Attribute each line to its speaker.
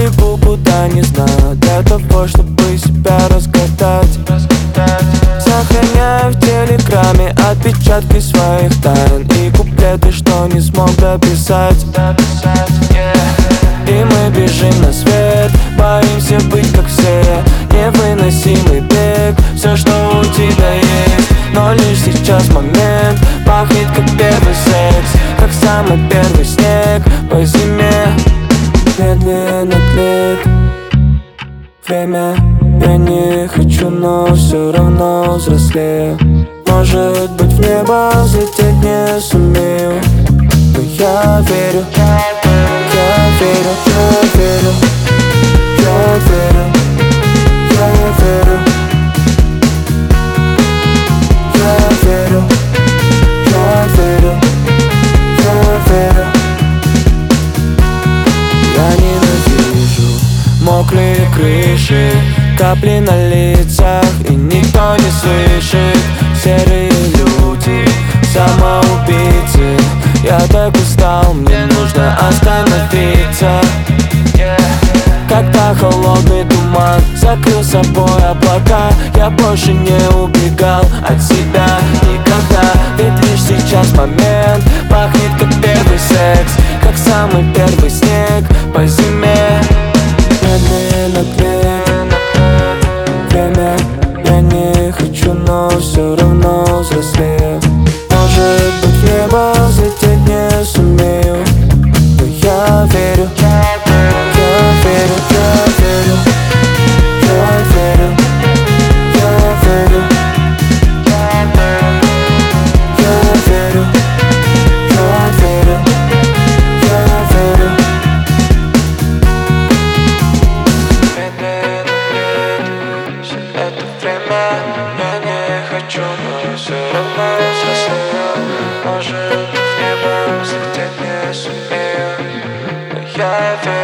Speaker 1: бегу куда не знаю, для того, чтобы себя разгадать. Сохраняю в телеграме отпечатки своих тайн и куплеты, что не смог дописать. И мы бежим на свет, боимся быть как все. Невыносимый бег, все, что у тебя есть. Но лишь сейчас момент, пахнет как первый секс, как самый первый снег по зиме. Медленно тлеет время, я не хочу, но все равно взрослею. Может быть, в небо взлететь не сумею, но я верю, я верю, я верю, я верю, я верю, я верю, я верю, я верю. Я ненавижу мокрые крыши, капли на лицах, и никто не слышит. Серые люди, самоубийцы. Я так устал, мне нужно остановиться. Когда холодный туман закрыл собой облака, я больше не убегал от себя никогда. Ведь лишь сейчас момент, пахнет как первый секс, как самый первый снег по зиме. Медленно тлеет время, я не хочу, но все равно взрослею. Может быть, в небо взлететь не сумею, но я верю, я верю, я верю, я верю, я верю, я верю, я верю, я верю. Это время, я не хочу, но все равно взрослею. Может, в небо взлететь не сумею, но я верю.